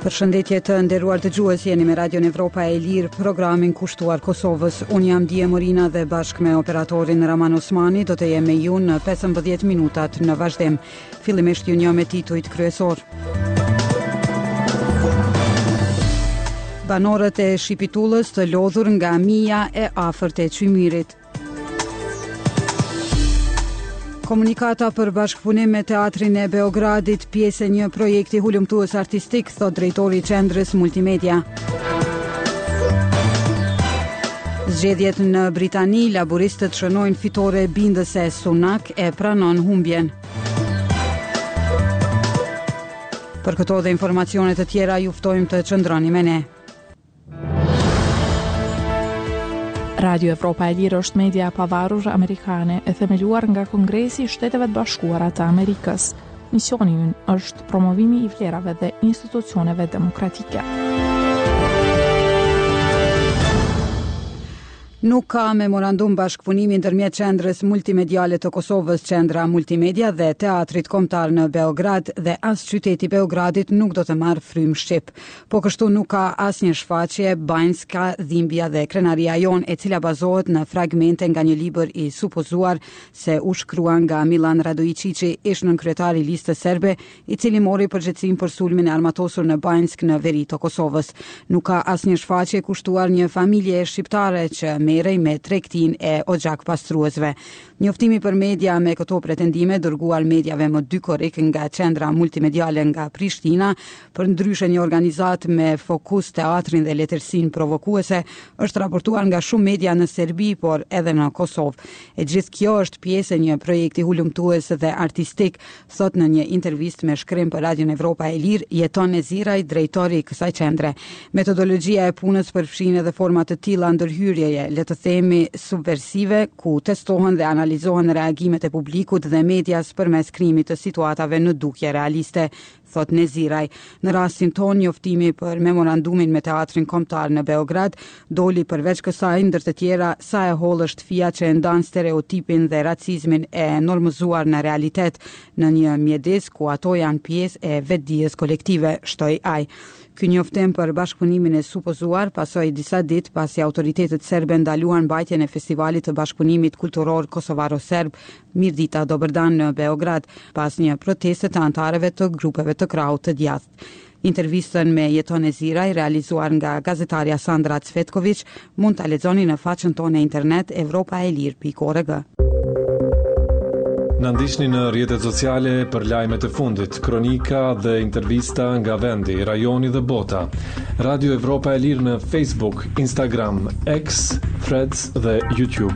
Përshëndetje të nderuar dëgjues, jeni me Radion Evropa e Lirë, programin kushtuar Kosovës. Unë jam Dije Morina dhe bashkë me operatorin Raman Osmani do të jem me ju në 15 minutat në vazhdim. Fillimisht ju njoh me titujt kryesor. Banorët e Shipitullës të lodhur nga mija e afërt e Çymyrit. Komunikata për bashkëpunim me Teatrin e Beogradit, pjesë e një projekti hulumtues artistik, thot drejtori i Qendrës Multimedia. Zgjedhjet në Britani, laboristët shënojnë fitore bindëse, Sunak e pranon humbjen. Për këto dhe informacione të tjera ju ftojmë të qëndroni me ne. Radio Evropa e Lirë është media pavarur amerikane e themeluar nga Kongresi i Shteteve të Bashkuara të Amerikës. Misioni i ynë është promovimi i vlerave dhe institucioneve demokratike. Nuk ka memorandum bashkëpunimi ndërmjet Qendrës Multimediale të Kosovës, Qendra Multimedia dhe Teatrit Kombëtar në Beograd dhe as qyteti Beogradit nuk do të marrë frymë shqip. Po kështu nuk ka asnjë shfaqje, Banjska, Dhimbja dhe Krenaria Jon, e cila bazohet në fragmente nga një libër i supozuar se u shkruan nga Milan Radojičići, ish nënkryetari i listës serbe, i cili mori përgjegjësinë për sulmin e armatosur në Banjsk në veri të Kosovës. Nuk ka asnjë shfaqje kushtuar një familje shqiptare që merrej me tregtin e oxhak pastruesve. Njoftimi për media me këto pretendime dërguar mediave më dykorik nga Qendra Multimediale nga Prishtina, për ndryshe një organizat me fokus teatrin dhe letërsinë provokuese, është raportuar nga shumë media në Serbi, por edhe në Kosovë. E gjithë kjo është pjesë e një projekti hulumtues dhe artistik, thot në një intervistë me shkrim për Radion Evropa e Lirë, Jeton Neziraj, drejtori i kësaj qendre. Metodologjia e punës përfshin edhe forma të tilla ndërhyrjeje, le të themi subversive, ku testohen dhe analizohen reagimet e publikut dhe medias përmes krijimit të situatave në dukje realiste, thot Neziraj. Në rastin ton, njoftimi për memorandumin me Teatrin Kombëtar në Beograd doli përveç kësaj, ndër të tjera, sa e hollë është fija që ndan stereotipin dhe racizmin e normëzuar në realitet në një mjedis ku ato janë pjesë e vetdijes kolektive, shtoi ai. Ky njoftim për bashkëpunimin e supozuar pasoi disa ditë pasi autoritetet serbe ndaluan mbajtjen e festivalit të bashkëpunimit kulturor kosovaro-serb Mirdita Dobërdan në Beograd pas një proteste të anëtarëve të grupeve të krahut të djathtë. Intervistën me Jeton Neziraj, realizuar nga gazetarja Sandra Cvetković, mund ta lexoni në faqen tonë e internet evropaelir.org. Në ndiqni në rrjetet sociale për lajmet e fundit, kronika dhe intervista nga vendi, rajoni dhe bota. Radio Evropa e Lirë në Facebook, Instagram, X, Threads dhe YouTube.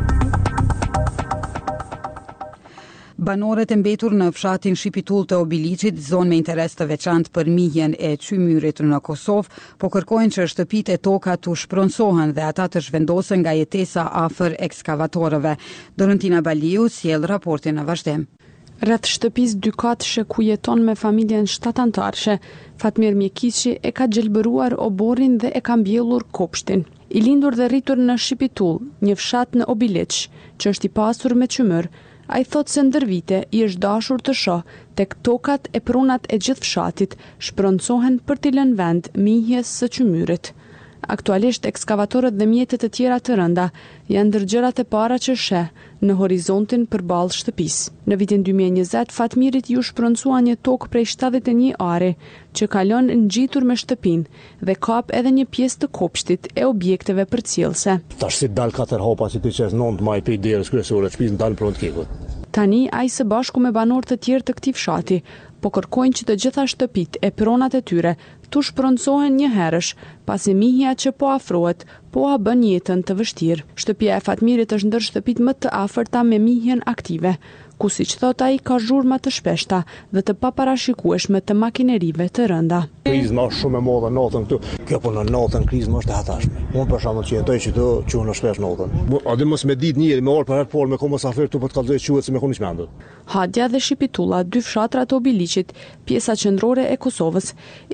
Banorët e mbetur në fshatin Shipitull të Obiliqit, zonë me interes të veçantë për mijen e Çymyrit në Kosovë, po kërkojnë që shtëpitë e toka të shpronsohen dhe ata të zhvendosen nga jetesa afër ekskavatorëve. Dorentina Baliu sjell raportin në vazhdim. Rreth shtëpisë dykatëshe ku jeton me familjen 7 anëtarëshe, Fatmir Mjekiçi e ka gjelbëruar oborrin dhe e ka mbjellur kopshtin. I lindur dhe rritur në Shipitull, një fshat në Obiliq, që është i pasur me çymyr, ai thot se ndër vite i është dashur të shoh tek tokat e pronat e gjithë fshatit shproncohen për t'i lënë vend mihjes së Çymyrit. Aktualisht ekskavatorët dhe mjetet e tjera të rënda janë ndër gjërat e para që sheh në horizontin përballë shtëpisë. Në vitin 2020 Fatmirit ju shproncua një tokë prej 71 are që kalon ngjitur me shtëpinë dhe kap edhe një pjesë të kopshtit e objekteve përcjellse. Tash si dal 4 hapa si ti qes 9 maj pe derës kryesore të shtëpisë ndal pron kekut. Tani ai së bashku me banorë të tjerë të këtij fshati po kërkojnë që të gjitha shtëpitë e pronat e tyre tu shproncohen një herësh, pasi mihja që po afrohet, po a bën jetën të vështirë. Shtëpia e Fatmirit është ndër shtëpitë më të afërta me mihjen aktive, ku siç thot ai ka zhurma të shpeshta dhe të paparashikueshme të makinerive të rënda. Krizma është shumë e madhe natën këtu. Kjo po në natën krizma është e hatashme. Unë për shembull që jetoj këtu, çunë shpesh natën. A dhe mos me ditë njëri me orë për herë por me komo safir tu po të kallëzoj quhet se me komo çmendur. Hadja dhe Shipitulla, dy fshatra të Obiliqit, pjesa qendrore e Kosovës, ishin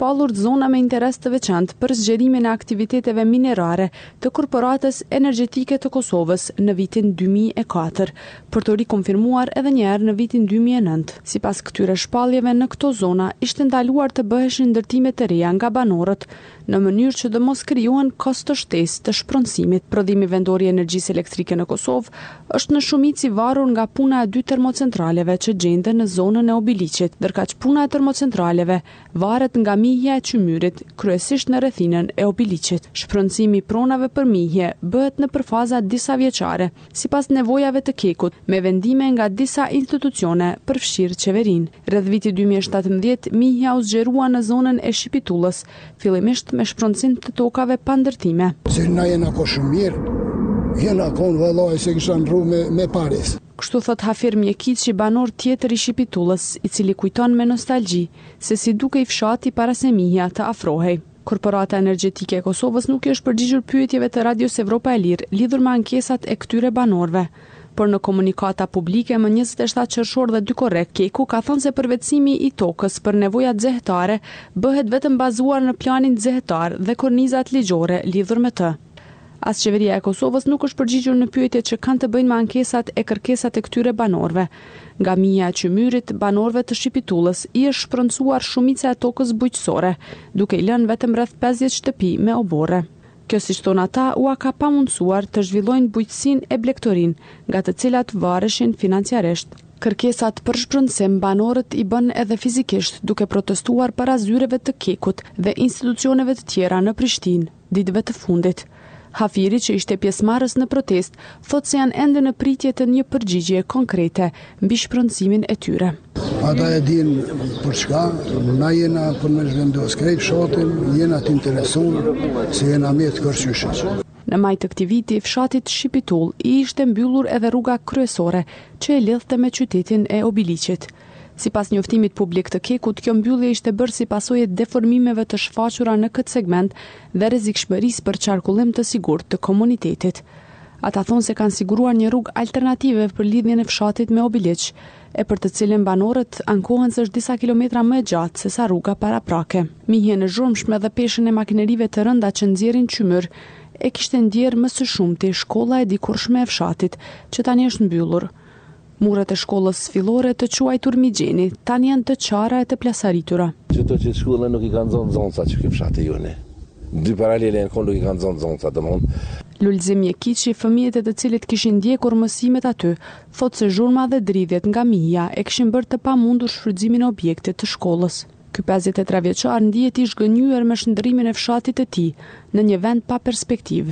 shpallur zona me interes të veçantë për zgjerimin e aktiviteteve minerare të Korporatës Energjetike të Kosovës në vitin 2004, për të rikonfirmuar edhe një herë në vitin 2009. Sipas këtyre shpalljeve në këto zona ishte ndaluar të bëheshin ndërtime të reja nga banorët në mënyrë që të mos krijohen kosto shtesë të shpronësimit. Prodhimi vendor i energjisë elektrike në Kosovë është në shumicë i varur nga puna e 2 termocentraleve që gjenden në zonën e Obiliqit, ndërkaq puna e termocentraleve varet nga mihja e Qymyrit, kryesisht në rrethinën e Obiliqit. Shpronësimi i pronave për mihje bëhet në përfaza disa vjeçare, sipas nevojave të Kekut, me vendime nga disa institucione, përfshirë qeverinë. Rreth vitit 2017, mihja u zgjerua në zonën e Shqipitullës, fillimisht me shpronësim të tokave pa ndërtime. Se na jena ko shumë mirë, jena konë vëllaj se kisha ndru me Paris. Kështu thot Hafir Mjekiçi, banor tjetër i Shqipitullës, i cili kujton me nostalgji se si duke i fshati para se mihja të afrohej. Korporata Energjetike e Kosovës nuk i është përgjigjur pyetjeve të Radios Evropa e Lirë lidhur me ankesat e këtyre banorëve. Por në komunikata publike më 27 qershor dhe 2 korrekt, Keku ka thënë se përvetësimi i tokës për nevojat zyrtare bëhet vetëm bazuar në planin zyrtar dhe kornizat ligjore lidhur me të. As qeveria e Kosovës nuk është përgjigjur në pyetjet që kanë të bëjnë me ankesat e kërkesat e këtyre banorëve. Nga mija e Qymyrit, banorëve të Shqipitullës i është shpronësuar shumica e tokës bujqësore, duke i lënë vetëm rreth 50 shtëpi me oborre. Kjo, siç thonë ata, ua ka pamundsuar të zhvillojnë bujqësinë e blegtorin, nga të cilat vareshin financiarisht. Kërkesat për shpronësim banorët i bën edhe fizikisht, duke protestuar para zyreve të Kekut dhe institucioneve të tjera në Prishtinë ditëve të fundit. Hafiri, që ishte pjesëmarrës në protest, thotë se janë ende në pritje të një përgjigje konkrete mbi shpronësimin e tyre. Ata e din për çka, na jena për me zhvendos krejt fshatin, jena të interesuar se jena me të kërcyshit. Në maj të këtij viti, fshatit Shqipitull i ishte mbyllur edhe rruga kryesore që e lidhte me qytetin e Obiliqit. Sipas njoftimit publik të Kekut, kjo mbyllje ishte bërë si pasojë deformimeve të shfaqura në këtë segment dhe rrezikshmërisë për qarkullim të sigurt të komunitetit. Ata thonë se kanë siguruar një rrugë alternative për lidhjen e fshatit me Obiliq, e për të cilën banorët ankohen se është disa kilometra më e gjatë se sa rruga paraprake. Mihjen e zhurmshme dhe peshën e makinerive të rënda që nxjerrin Qymyr e kishte ndjerë më së shumti shkolla e dikurshme e fshatit, që tani është mbyllur. Muret e shkollës fillore të quajtur Migjeni tani janë të qara e të plasaritura. Qëto që shkolla nuk i kanë zonë zonca që ky fshati jone. 2 paralele në nuk i kanë zonë zonca domthon. Lulzim Mjekiçi, fëmijët e të cilit kishin ndjekur mësimet aty, thotë se zhurma dhe dridhjet nga mija e kishin bërë të pamundur shfrytëzimin e objektit të shkollës. Ky 53 vjeçar ndihet i zhgënjur me shndërrimin e fshatit të tij në një vend pa perspektivë.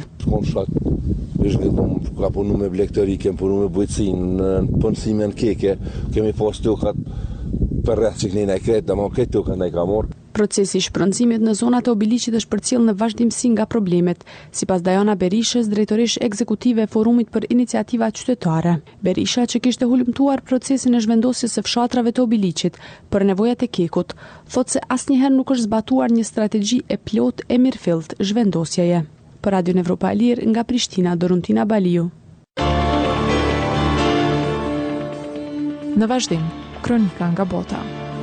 Ka punu me blegtori, kem punu me bujqësinë, në punësime në Keke, kemi pas tokat për rreth që kënina e kretë, dhe ma këtë tokat në i ka morë. Procesi i shpronësimit në zonat e Obiliqit është përcjell në vazhdimsi nga problemet, sipas Dajana Berishës, drejtoresh ekzekutive e Forumit për Iniciativa Qytetare. Berisha, që kishte hulumtuar procesin e zhvendosjes së fshatrave të Obiliqit për nevojat e Kekut, thotë se asnjëherë nuk është zbatuar një strategji e plot e mirëfillt zhvendosjeje. Për Radion Evropa e Lirë, nga Prishtina, Doruntina Baliu. Në vazhdim, kronika nga bota.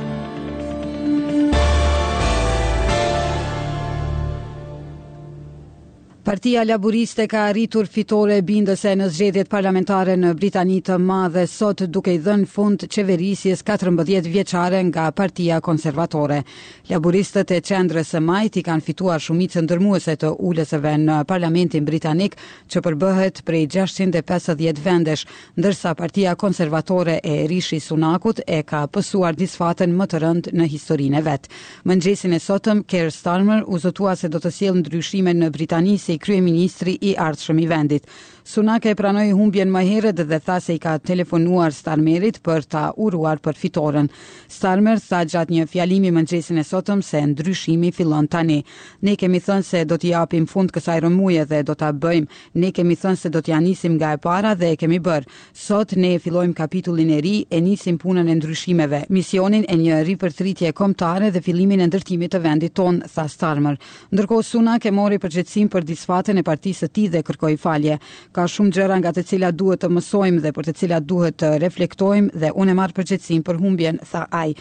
Partia Laburiste ka arritur fitore bindëse në zgjedhjet parlamentare në Britani të Madhe sot, duke i dhënë fund qeverisjes 14 vjeçare nga Partia Konservatore. Laburistët e qendrës së Majt i kanë fituar shumicën ndërmuese të ulësve në Parlamentin Britanik, që përbëhet prej 650 vendesh, ndërsa Partia Konservatore e Rishi Sunakut e ka pësuar disfatën më të rëndë në historinë e vet. Mëngjesin e sotëm, Keir Starmer u zotua se do të sjellë ndryshime në Britani si kryeministri i ardhshëm i vendit. Sunak e pranoi humbjen më herët dhe tha se i ka telefonuar Starmerit për ta uruar për fitoren. Starmer tha gjatë një fjalimi mëngjesin e sotëm se ndryshimi fillon tani. Ne kemi thënë se do t'i japim fund kësaj rëmuje dhe do ta bëjmë. Ne kemi thënë se do t'ja nisim nga e para dhe e kemi bërë. Sot ne fillojmë kapitullin e ri, e nisim punën e ndryshimeve, misionin e një ripërthritje kombëtare dhe fillimin e ndërtimit të vendit ton, tha Starmer. Ndërkohë Sunak e mori përgjegjësinë për disfatën e partisë së tij dhe kërkoi falje. Ka shumë gjëra nga të cilat duhet të mësojmë dhe për të cilat duhet të reflektojmë dhe unë e marr përgjegjësinë për humbjen, tha ai.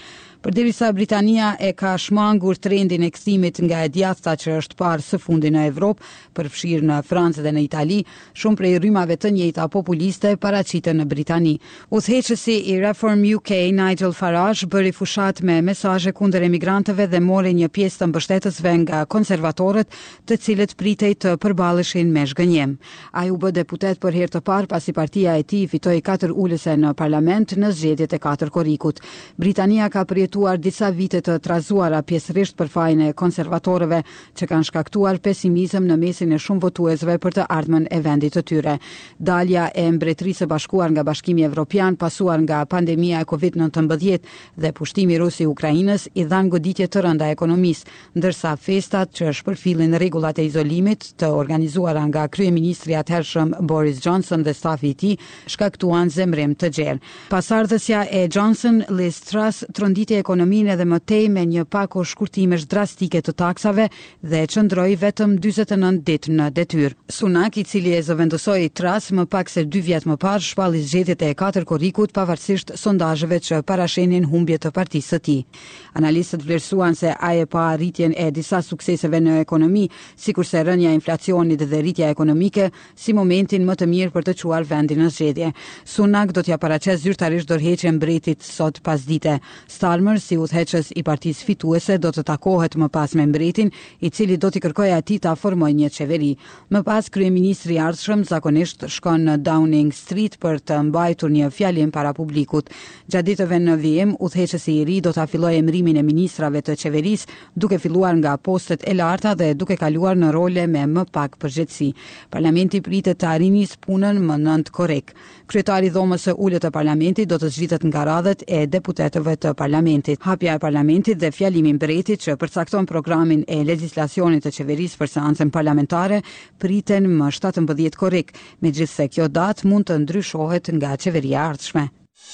Përderisa Britania e ka shmangur trendin e kthimit nga e djathta që është parë së fundi në Evropë, përfshirë në Francë dhe në Itali, shumë prej rrymave të njëjta populiste paraqiten në Britani. Udhëheqësi i Reform UK Nigel Farage bëri fushat me mesazhe kundër emigrantëve dhe mori një pjesë të mbështetësve nga konservatorët, të cilët pritej të përballeshin me zhgënjim. Ai u bë deputet për herë të parë pasi partia e tij fitoi 4 ulëse në parlament në zgjedhjet e 4 korrikut. Britania ka përjetuar disa vite të trazuara pjesërisht për fajin e konservatorëve që kanë shkaktuar pesimizëm në mesin e shumë votuesve për të ardhmen e vendit të tyre. Dalja e Mbretërisë së Bashkuar nga Bashkimi Evropian pasuar nga pandemia e Covid-19 dhe pushtimi rus i Ukrainës i dhanë goditje të rënda ekonomisë, ndërsa festat që shpërfillin rregullat e izolimit të organizuara nga kryeministri atëhershëm Boris Johnson dhe stafi i tij shkaktuan zemrim të gjerë. Pasardhësja e Johnson, Liz Truss, tronditi ekonominë edhe mëtej me një pako shkurtimesh drastike të taksave dhe qëndroi vetëm 49 ditë në detyrë. Sunak, i cili e zëvendësoi Truss më pak se 2 vjet më parë, shpalli zgjedhjet e 4 korrikut pavarësisht sondazheve që parashenin humbje të partisë së tij. Analistët vlerësuan se ai e pa rritjen e disa sukseseve në ekonomi, sikurse rënja e inflacionit dhe rritja ekonomike, si momentin më të mirë për të çuar vendin në zgjedhje. Sunak do t'ja paraqes zyrtarisht dorëheqjen mbretit sot pasdite. Starmer, si udhëheqës i partisë fituese, do të takohet më pas me mbretin, i cili do t'i kërkojë atij ta formojë një qeveri. Më pas, kryeministri i ardhshëm zakonisht shkon në Downing Street për të mbajtur një fjalim para publikut. Gjatë ditëve në vijim, udhëheqësi i ri do ta fillojë emërimin e ministrave të qeverisë, duke filluar nga postet e larta dhe duke kaluar në role me më pak përgjegjësi. Parlamenti pritet të arrinis punën më 9 korrik. Kryetari i dhomës së ulët të parlamentit do të zhvitet nga radhët e deputetëve të parlamentit. Hapja e parlamentit dhe fjalimi i mbretit që përcakton programin e legjislacionit të qeverisë për seancën parlamentare priten më 17 korrik, megjithse kjo datë mund të ndryshohet nga qeveria e ardhshme.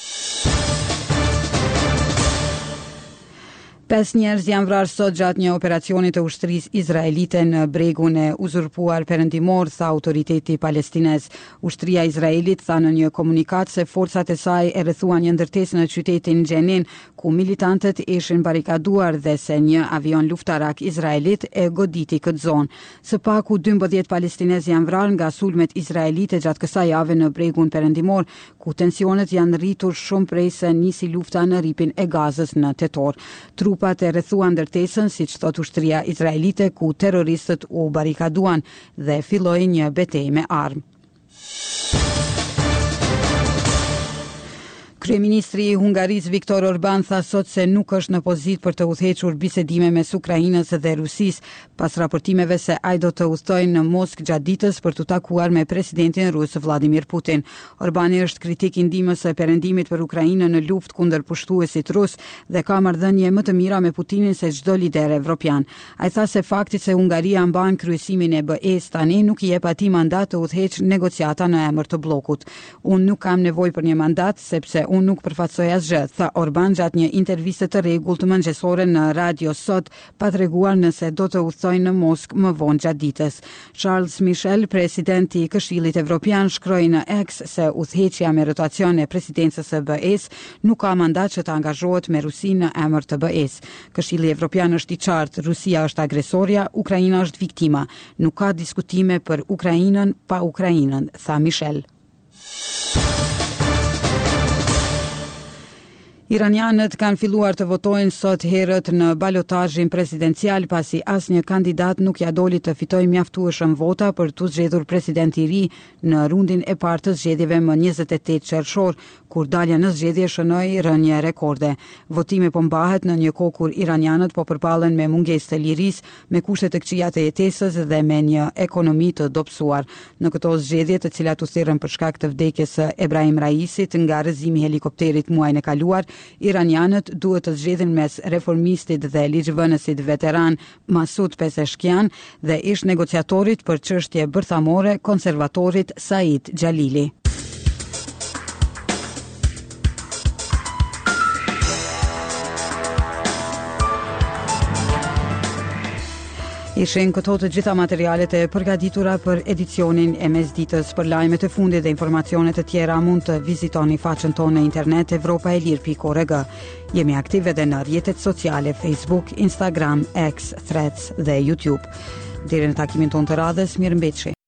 5 njerëz janë vrarë sot gjatë një operacioni të ushtrisë izraelite në bregun e uzurpuar perëndimor, tha autoriteti palestinez. Ushtria e Izraelit tha në një komunikat se forcat e saj e rrethuan një ndërtesë në qytetin Jenin, ku militantët ishin barikaduar dhe se një avion luftarak izraelit e goditi këtë zonë. Së paku 12 palestinezë janë vrarë nga sulmet izraelite gjatë kësaj jave në bregun perëndimor, ku tensionet janë rritur shumë prej se nisi lufta në ripin e Gazës në tetor. Trupat e rrethuan ndërtesën, siç thot ushtria izraelite, ku terroristët u barikaduan dhe filloi një betejë me armë. Kryeministri i Hungarisë Viktor Orban tha sot se nuk është në pozitë për të udhëhequr bisedime mes Ukrainës dhe Rusisë, pas raportimeve se ai do të udhtojë në Moskë gjatë ditës për të takuar me presidentin rus Vladimir Putin. Orbani është kritik i ndihmës së perëndimit për Ukrainën në luftë kundër pushtuesit rus dhe ka marrëdhënie më të mira me Putinin se çdo lider evropian. Ai tha se fakti se Hungaria mban kryesimin e BE-s tani nuk i jep atij mandat të udhëheqë negociata në emër të bllokut. Unë nuk kam nevojë për një mandat sepse unë nuk përfatsoj asgjë, tha Orban gjatë një interviste të rregullt mëngjesore në radio sot, pa treguar nëse do të udhtojë në Moskë më vonë gjatë ditës. Charles Michel, presidenti i Këshillit Evropian, shkroi në X se udhëheqja me rotacion e presidencës së BE-s nuk ka mandat që të angazhohet me Rusinë në emër të BE-s. Këshilli Evropian është i qartë, Rusia është agresorja, Ukraina është viktima. Nuk ka diskutime për Ukrainën pa Ukrainën, tha Michel. Iranianët kanë filluar të votojnë sot herët në balotazhin presidencial pasi asnjë kandidat nuk ja doli të fitojë mjaftueshëm vota për të zgjedhur president i ri në rundin e parë të zgjedhjeve më 28 qershor, kur dalja në zgjedhje shënoi rënje rekorde. Votimi po mbahet në një kohë kur iranianët po përballen me mungesë të lirisë, me kushte të këqija të jetesës dhe me një ekonomi të dobësuar. Në këto zgjedhje, të cilat u thirrën për shkak të vdekjes së Ebrahim Raisit nga rrëzimi i helikopterit muajin e kaluar, iranianët duhet të zgjedhin mes reformistit dhe ligjvënësit veteran Masud Pezeshkian dhe ish negociatorit për çështje bërthamore konservatorit Said Xhalili. Ishin këto të gjitha materialet e përgatitura për edicionin e mesditës. Për lajmet e fundit dhe informacionet e tjera mund të vizitoni faqen tonë në internet evropaelir.org. Jemi aktive edhe në rrjetet sociale Facebook, Instagram, X, Threads dhe YouTube. Deri në takimin tonë të radhës, mirëmbëjtje.